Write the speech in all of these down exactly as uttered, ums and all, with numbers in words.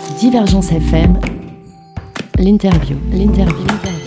Divergence F M, l'interview, l'interview.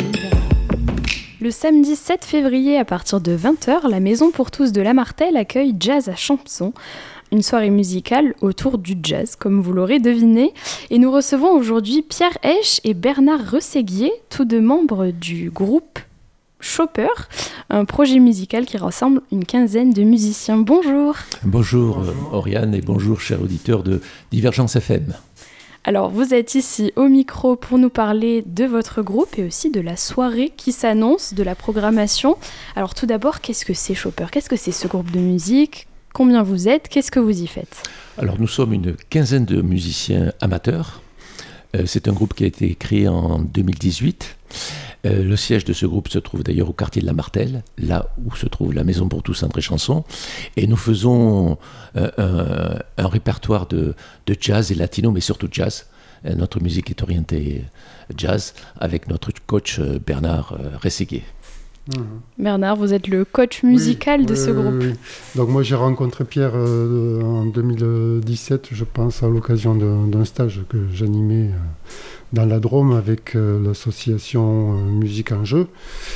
Le samedi sept février à partir de vingt heures, la Maison pour tous de La Martelle accueille Jazz à Champson, une soirée musicale autour du jazz, comme vous l'aurez deviné. Et nous recevons aujourd'hui Pierre Hesch et Bernard Rességuier, tous deux membres du groupe Chopper, un projet musical qui rassemble une quinzaine de musiciens. Bonjour. Bonjour, bonjour. Oriane, et bonjour chers auditeurs de Divergence F M. Alors vous êtes ici au micro pour nous parler de votre groupe et aussi de la soirée qui s'annonce, de la programmation. Alors tout d'abord, qu'est-ce que c'est Chopper ? Qu'est-ce que c'est ce groupe de musique ? Combien vous êtes ? Qu'est-ce que vous y faites ? Alors nous sommes une quinzaine de musiciens amateurs. Euh, c'est un groupe qui a été créé en deux mille dix-huit. Euh, le siège de ce groupe se trouve d'ailleurs au quartier de la Martelle, là où se trouve la Maison pour tous André Chanson. Et nous faisons euh, un, un répertoire de, de jazz et latino, mais surtout jazz. Euh, notre musique est orientée jazz avec notre coach euh, Bernard euh, Rességuier. Mmh. Bernard, vous êtes le coach musical oui, de oui, ce groupe. Oui, oui. Donc moi j'ai rencontré Pierre euh, en deux mille dix-sept, je pense, à l'occasion de, d'un stage que j'animais euh, dans la Drôme avec euh, l'association euh, Musique en Jeu.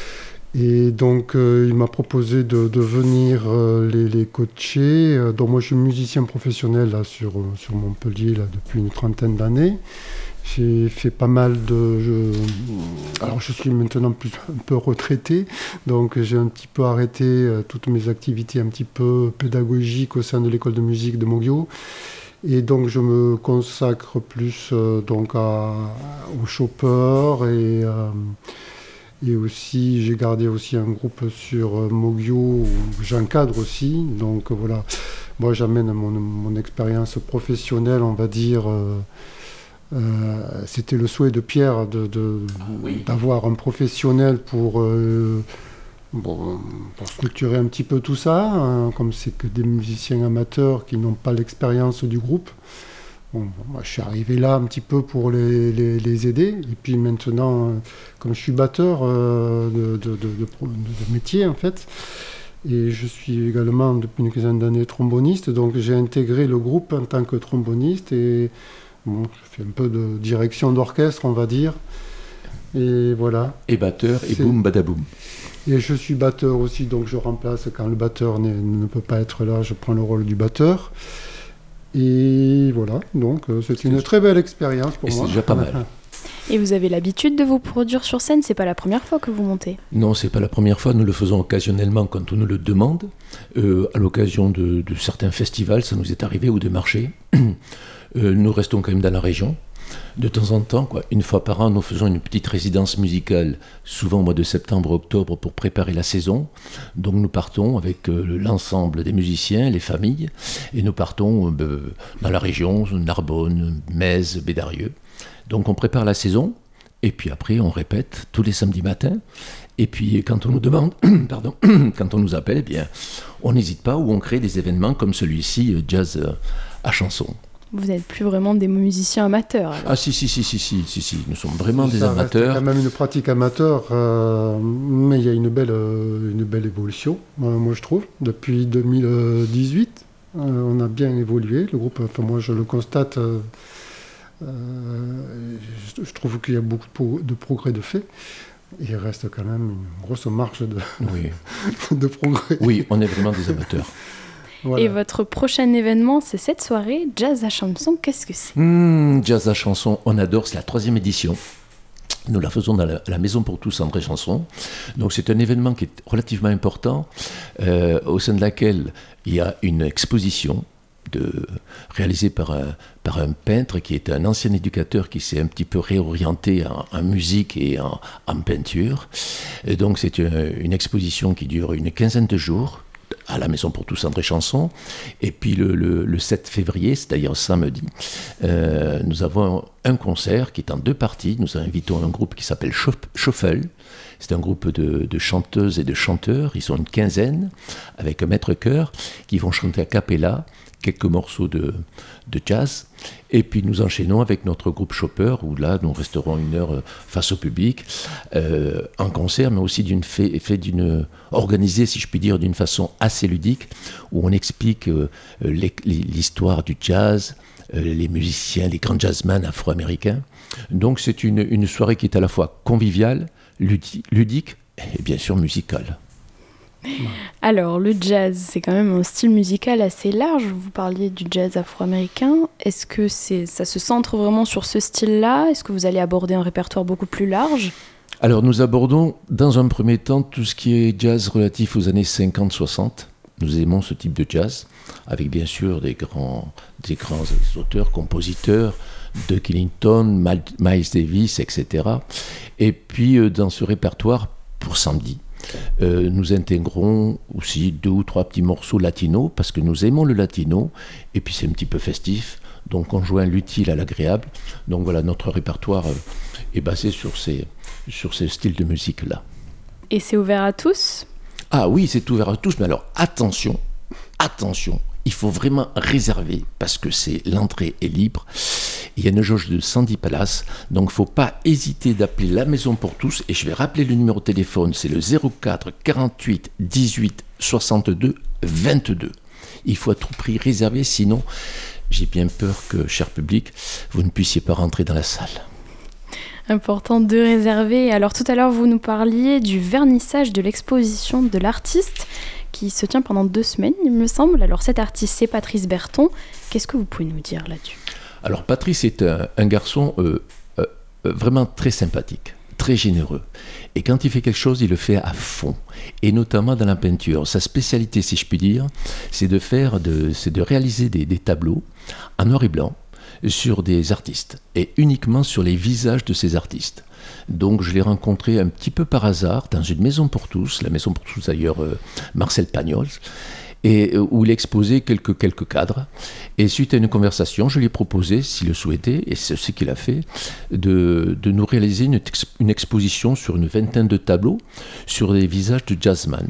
Et donc euh, il m'a proposé de, de venir euh, les, les coacher. Euh, donc moi je suis musicien professionnel là, sur, sur Montpellier là, depuis une trentaine d'années. J'ai fait pas mal de... Je, alors je suis maintenant plus, un peu retraité, donc j'ai un petit peu arrêté euh, toutes mes activités un petit peu pédagogiques au sein de l'école de musique de Moguio. Et donc je me consacre plus euh, donc à, au Chopper et, euh, et aussi j'ai gardé aussi un groupe sur euh, Moguio où j'encadre aussi. Donc voilà, moi j'amène mon, mon expérience professionnelle, on va dire... Euh, Euh, c'était le souhait de Pierre de, de, oui. d'avoir un professionnel pour, euh, bon, pour structurer un petit peu tout ça, hein, comme c'est que des musiciens amateurs qui n'ont pas l'expérience du groupe. Bon, moi, je suis arrivé là un petit peu pour les, les, les aider. Et puis maintenant, comme je suis batteur euh, de, de, de, de, de métier en fait, et je suis également depuis une quinzaine d'années tromboniste, donc j'ai intégré le groupe en tant que tromboniste et bon, je fais un peu de direction d'orchestre, on va dire. Et voilà. Et batteur, et c'est... boum, badaboum. Et je suis batteur aussi, donc je remplace quand le batteur ne peut pas être là, je prends le rôle du batteur. Et voilà, donc c'est une très belle expérience pour et moi. C'est déjà pas mal. Et vous avez l'habitude de vous produire sur scène ? C'est pas la première fois que vous montez ? Non, c'est pas la première fois. Nous le faisons occasionnellement quand on nous le demande. Euh, à l'occasion de, de certains festivals, ça nous est arrivé, ou de marchés. Euh, nous restons quand même dans la région. De temps en temps, quoi, une fois par an, nous faisons une petite résidence musicale, souvent au mois de septembre-octobre, pour préparer la saison. Donc nous partons avec euh, l'ensemble des musiciens, les familles, et nous partons euh, dans la région, Narbonne, Metz, Bédarieux. Donc on prépare la saison, et puis après on répète tous les samedis matins. Et puis quand on nous demande, pardon, quand on nous appelle, eh bien, on n'hésite pas, ou on crée des événements comme celui-ci, Jazz à Chanson. Vous n'êtes plus vraiment des musiciens amateurs. Alors. Ah si, si, si, si, si, si, si, nous sommes vraiment ça des amateurs. C'est quand même une pratique amateur, euh, mais il y a une belle, euh, une belle évolution, euh, moi je trouve. Depuis deux mille dix-huit, euh, on a bien évolué, le groupe, enfin moi je le constate, euh, euh, je, je trouve qu'il y a beaucoup de progrès de fait. Il reste quand même une grosse marge de, oui. de progrès. Oui, on est vraiment des amateurs. Voilà. Et votre prochain événement, c'est cette soirée, Jazz à Chanson. Qu'est-ce que c'est ? mmh, Jazz à Chanson, on adore, c'est la troisième édition. Nous la faisons dans la, la Maison pour tous André Chanson. Donc c'est un événement qui est relativement important, euh, au sein de laquelle il y a une exposition de, réalisée par un, par un peintre qui est un ancien éducateur qui s'est un petit peu réorienté en, en musique et en, en peinture. Et donc c'est une, une exposition qui dure une quinzaine de jours, à la Maison pour tous André Chanson. Et puis le, le, le sept février, c'est d'ailleurs samedi, euh, nous avons un concert qui est en deux parties. Nous invitons un groupe qui s'appelle Shuffle. C'est un groupe de, de chanteuses et de chanteurs, ils sont une quinzaine, avec un maître-chœur, qui vont chanter a cappella quelques morceaux de, de jazz. Et puis nous enchaînons avec notre groupe Chopper, où là nous resterons une heure face au public, euh, en concert, mais aussi d'une fait, fait d'une, organisé, si je puis dire, d'une façon assez ludique, où on explique euh, l'histoire du jazz, euh, les musiciens, les grands jazzmen afro-américains. Donc c'est une, une soirée qui est à la fois conviviale, ludi- ludique et bien sûr musicale. Alors, le jazz, c'est quand même un style musical assez large. Vous parliez du jazz afro-américain. Est-ce que c'est, ça se centre vraiment sur ce style-là ? Est-ce que vous allez aborder un répertoire beaucoup plus large ? Alors, nous abordons dans un premier temps tout ce qui est jazz relatif aux années cinquante soixante. Nous aimons ce type de jazz, avec bien sûr des grands, des grands auteurs, compositeurs, Duke Ellington, Miles Davis, et cetera. Et puis, euh, dans ce répertoire, pour samedi, Euh, nous intégrons aussi deux ou trois petits morceaux latinos parce que nous aimons le latino et puis c'est un petit peu festif, donc on joint l'utile à l'agréable. Donc voilà, notre répertoire euh, est basé sur ces, sur ces styles de musique-là. Et c'est ouvert à tous ? Ah oui, c'est ouvert à tous, mais alors attention, attention, il faut vraiment réserver parce que c'est, l'entrée est libre. Il y a une jauge de cent dix places, donc il ne faut pas hésiter d'appeler la Maison pour tous. Et je vais rappeler le numéro de téléphone, c'est le zéro quatre quarante-huit dix-huit soixante-deux vingt-deux. Il faut à tout prix réserver, sinon j'ai bien peur que, cher public, vous ne puissiez pas rentrer dans la salle. Important de réserver. Alors tout à l'heure, vous nous parliez du vernissage de l'exposition de l'artiste qui se tient pendant deux semaines, il me semble. Alors cet artiste, c'est Patrice Berton. Qu'est-ce que vous pouvez nous dire là-dessus ? Alors Patrice est un, un garçon euh, euh, vraiment très sympathique, très généreux. Et quand il fait quelque chose, il le fait à fond. Et notamment dans la peinture. Sa spécialité, si je puis dire, c'est de, faire de, c'est de réaliser des, des tableaux en noir et blanc sur des artistes. Et uniquement sur les visages de ces artistes. Donc je l'ai rencontré un petit peu par hasard dans une maison pour tous, la maison pour tous d'ailleurs euh, Marcel Pagnol, et où il exposait quelques, quelques cadres. Et suite à une conversation, je lui ai proposé, s'il le souhaitait, et c'est ce qu'il a fait, de, de nous réaliser une, une exposition sur une vingtaine de tableaux sur des visages de jazzman.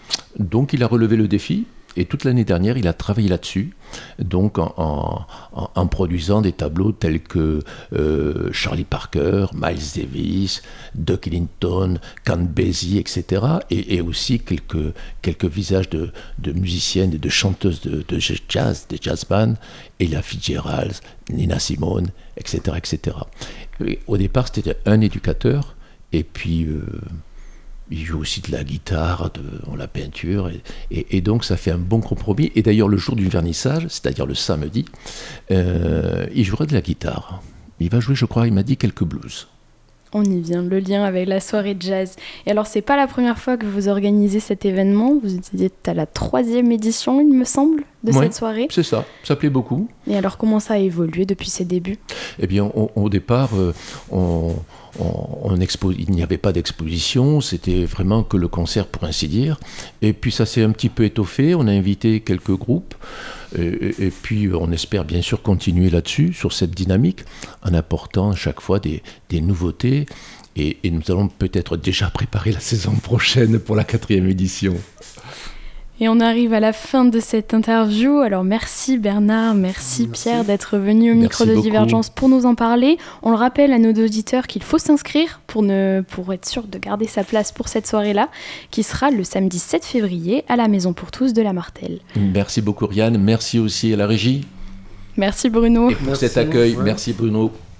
Donc il a relevé le défi, et toute l'année dernière, il a travaillé là-dessus, donc en, en, en produisant des tableaux tels que euh, Charlie Parker, Miles Davis, Duke Ellington, Count Basie, et cetera. Et, et aussi quelques, quelques visages de, de musiciennes et de chanteuses de, de jazz, des jazz bands, Ella Fitzgerald, Nina Simone, et cetera, et cetera. Et au départ, c'était un éducateur, et puis... Euh, il joue aussi de la guitare, de la peinture, et, et, et donc ça fait un bon compromis. Et d'ailleurs, le jour du vernissage, c'est-à-dire le samedi, euh, il jouera de la guitare. Il va jouer, je crois, il m'a dit quelques blues. On y vient, le lien avec la soirée jazz. Et alors, c'est pas la première fois que vous organisez cet événement. Vous êtes à la troisième édition, il me semble, de ouais, cette soirée. C'est ça, ça plaît beaucoup. Et alors, comment ça a évolué depuis ses débuts ? Eh bien, on, au départ, euh, on... On, on expo- il n'y avait pas d'exposition, c'était vraiment que le concert pour ainsi dire. Et puis ça s'est un petit peu étoffé, on a invité quelques groupes et, et, et puis on espère bien sûr continuer là-dessus, sur cette dynamique, en apportant à chaque fois des, des nouveautés. Et, et nous allons peut-être déjà préparer la saison prochaine pour la quatrième édition. Et on arrive à la fin de cette interview. Alors merci Bernard, merci, merci. Pierre d'être venus au micro de Divergence pour nous en parler. On le rappelle à nos auditeurs qu'il faut s'inscrire pour, ne, pour être sûr de garder sa place pour cette soirée-là, qui sera le samedi sept février à la Maison pour tous de la Martelle. Merci beaucoup Rianne, merci aussi à la régie. Merci Bruno. Et pour merci, cet accueil, ouais. merci Bruno.